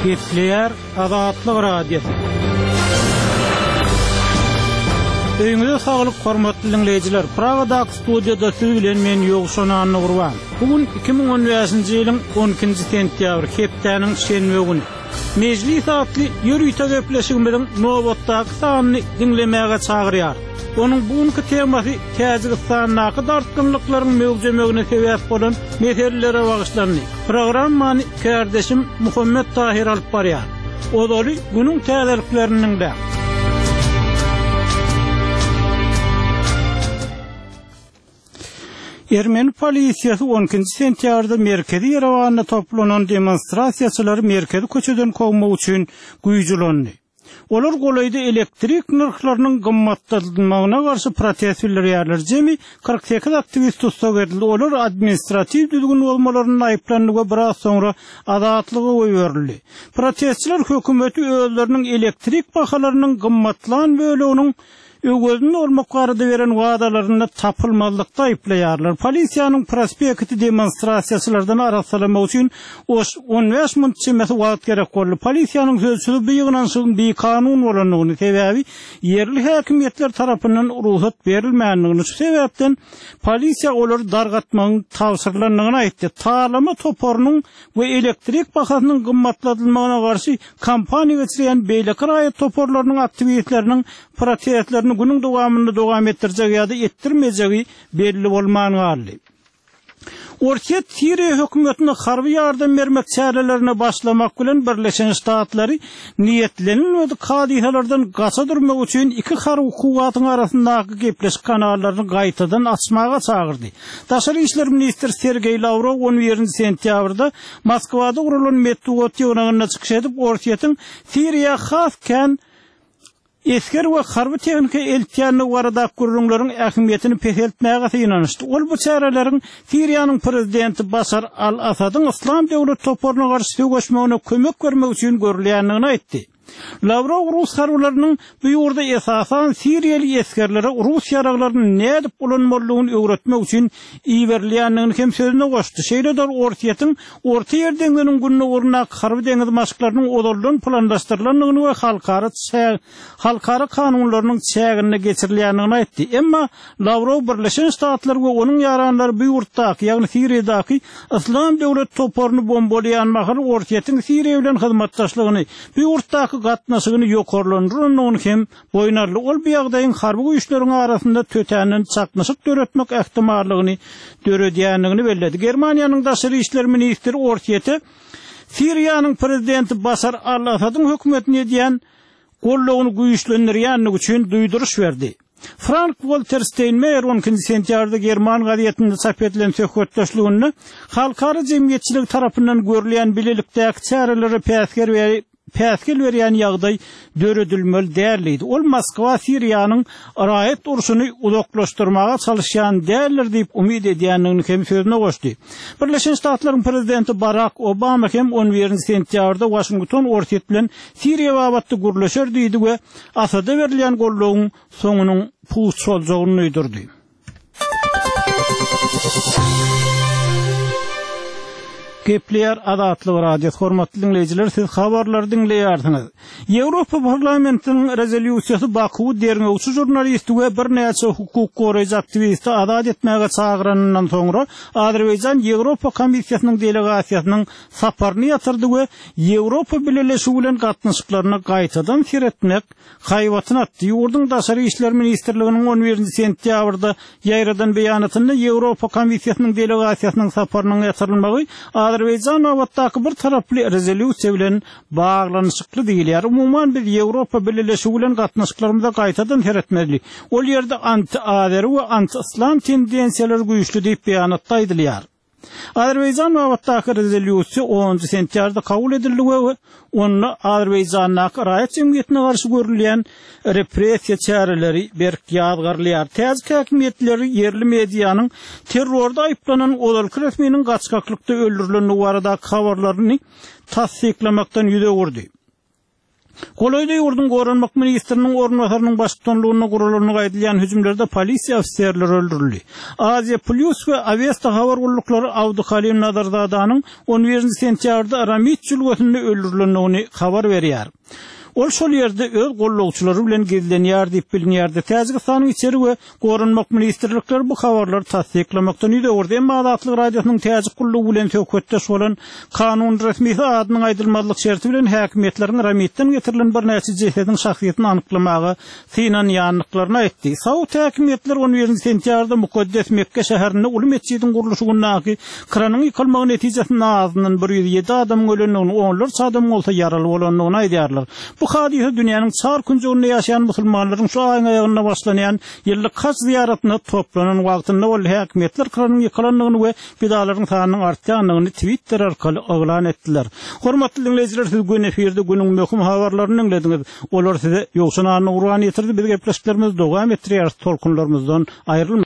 Gepleyer Azatlyk radiosu. Öňüňizde saglyk hormatly dinleyijiler. Pragadaky studiýada siz bilen men Ýogşan Anny. Bugün 2015-nji ýylyň 12-nji sentýabr, hepdeniň şenbe güni. Mejlis atly ýürüýte gepleşigimiň nowatdaky sanyny dinlemäge çagyrýar. Onun bugünkü temasy Täjikistanyň dartgynlyklaryň mögüjemegine sebäp bolan meselelere bagışlandy. Programmany kardeşim Muhammed Tahir alyp barýar. Odaly günüň täzelikleriniň de. Ermeni polisiýasy 12-nji sentýabrda merkezi Ýerewanda toplanan demonstrasiýaçylary merkezi köçeden kowmak üçin güýjülendi. Olar golayda elektrik narhlarynyň gymmatlanmagyna garşy protest bildirýärler. Jemi 48 aktivist tutsak edildi. Olar administrativ düzgün bolmalaryny aýplandyga biraz soňra azatlygy goýberildi. Protestçiler hökümeti özleriniň elektrik bahalarynyň gymmatlan böleginiň öwgözünde olmak barada beren wagdalaryny tapylmazlykda aýplaýarlar. Polisiýanyň prospekti demonstrasiýaçylardan arasalamak üçin 15 minut çemesi wagt gerek boldy. Polisiýanyň sözçüsi bu ýygnaşygyň bir kanun bolanyny sebäbi yerli häkimetler tarapyndan ruhsat berilmänligini şu sebäpden polisiýa olary dargatmagyň tawsyrlandygyny aýtdy. Taýlama toporunyň we elektrik bahasynyň gymmatlanmagyna garşy kampaniýa geçirýän beýleki raýat toporlarynyň aktivistleriniň protestlerini günün dowam etdirjek ýa-da etdirmejegi belli bolmanyny. Orta Siriýa hökümetine harby ýardam bermek çärelerine başlamak bilen Birleşen Ştatlary niýetlenilmedi kadihalardan gaça durmak üçin iki harby kuwatyň arasyndaky gepleşik kanallaryny gaýtadan açmaga çagyrdy. Daşary işler ministri Sergey Lavrov 11 sentýabrda Moskwada gurulan metro ýygynyna çykyş edip Ortaýatyň Siriýa hasken esker we harby tehnika eltýany barada gurulmaryň ähmiýetini peseltmäge synanyşdy. Ol bu çäreleriň Siriýanyň prezidenti Basar al-Asadyň Islam döwlet toporuny garşy söýleşmegine kömek bermek üçin görülýändigini aýtdy. Lavrov Rus harbylarynyň bu ýurda esasan Siriýaly eskerlere Rus ýaraglaryny nädip bolanmalygyny öwretmek üçin iýerilýändigini hem sözüne goşdy. Şeýledor Ortaýatyň Orta Ýer deňiziniň gününe urnak harby deňiz maşklarynyň odoldan planlaşdyrylandygyny we halkara kanunlarynyň çägine geçirilýändigini aýtdy. Emma Lavrov Birleşen Ştatlar we onuň ýaranlary bu ýurtdaky, ýagny Siriýadaky Islam döwlet toporuny bombalýan mahal Ortaýatyň Siriýa bilen hyzmatdaşlygyny, bu ýurtdaky gatnaşygyny ýokarlandyryny hem boýnarly. Ol bu ýagdaýyň harby güýçleriň arasynda tötänen çaknaşyk döretmek ähtimallygyny döredýändigini belledi. Germaniýanyň daşary işler ministri Ortaýaty Siriýanyň prezidenti Basar al-Asadyň hökümetine diýen gollagyny güýçlendirýänligi üçin duýduruş berdi. Frank-Walter Steinmeier 12 sentýabrda German gazetinde çap edilen söhbetleşligini halkara jemgyýetçilik tarapyndan görülen bilelikdäki çärelere päsgel berýän ýagdaý döredilmeli därliydi. Ol Moskwa Siriýanyň raýat urşuny uzaklaşdyrmaga çalışýan därler diýip umyd edýändigini hem sözüne goşdy. Birleşen Ştatlaryň prezidenti Barack Obama hem 11 sentýabrda Washington Ortaýat bilen Siriýa babatda gurlaşar diýdi we Asada berilýän gollagyň soňunyň puç boljagyny öýdürdi. Gepleyer Azatlyk radiosu hormatly dinleyijiler, siz habarlary dinleýärsiňiz. Ýewropa parlamentiniň rezolýusiýasy Bakuwy derňegçi jurnalisti we bir näçe hukuk goraýjy aktivisti azat etmäge çagyranyňdan soňra Azerbaýjan Ýewropa Komissiýasynyň delegasiýasynyň saparyny ýatyrdy we Ýewropa birleşigi bilen gatnaşyklaryny gaýtadan siretmek haýwatyny atdy. Ýurdun daşary işler ministrliginiň 11 sentýabrda ýaýradan beýanatynda Ýewropa Komissiýasynyň delegasiýasynyň saparynyň ýatyrylmagy Azerbaýjan wagtdaky bir taraply rezolýusiýa bilen baglanyşykly diýilýär. Umuman biz Ýewropa birleşigi bilen gatnaşyklarymyza gaýtadan heretmeli. Ol ýerde anti-Azeri we anti-Islam tendensiýaleri güýçli diýip beýanatda aýdylýar. Azerbaýjan wagtdaky rezolýusiýa 10 sentýabrda kabul edildi we onu Azerbaýjanyň raýat jemgyýetine garşy görülýän repressiýa çäreleri berk ýadgarlýar. Täze häkimetleri yerli mediýanyň terrorda aýplanan odalyk resminiň gaçkaklykda öldürilenligi barada habarlaryny tasdiklamakdan ýüze gurdy. Golayda ýurdun Gorunmak ministriniň ornwatarynyň başçylygyna gurularyny gaýdylýan hüjümlerde polisiýa ofisiýerleri öldürildi. Aziya Plus we Avesta habar gullukları Awdy Halim Nazardadanyň 11 sentýarda Ramit jülgösünde öldürilendigini habar berýär. Ol şol ýerde öz gollawçylary bilen gezlenýär diýip bilinýärdi. Täjikistanyň içeri we Gorunmak ministrlikleri bu habarlary tasdiklamakdan ýa-da Emma Adatlyk radiosynyň täjik gullugy bilen söhbetdeş bolan kanun resmisi adynyň aýdylmazlyk şerti bilen häkimetleriň Ramitden getirilen bir näçe jesedin şahsiýetini anyklamagy synan ýanlyklaryny aýtdy. Sowut häkimetler 11 sentýarda Mukaddes Mekke şäherinde uly mescidiň guruluşy günnaky kranyň ýykylmagy netijesinde azyndan 107 adam ölendigini, onlarca adam bolsa ýaraly bolandygyny aýdýarlar. Bu hadise dünyanın çar küncüğünde yaşayan musulmanların şu ayın ayağına başlayan yıllık hac ziyaretine toplanan wagtynda ol häkimetler kranyň ýykylandygini we bidaların sanynyň artýanyny Twitter arkaly elan etdiler. Hormatly dinleyijiler, siz gün efirde günüň möhüm habarlaryny dinlediňiz. Olar size ýokşunany urgan ýetirdi. Biz gepleşiklerimiz dowam etdirýär, tolkunlarymyzdan aýrylmayın.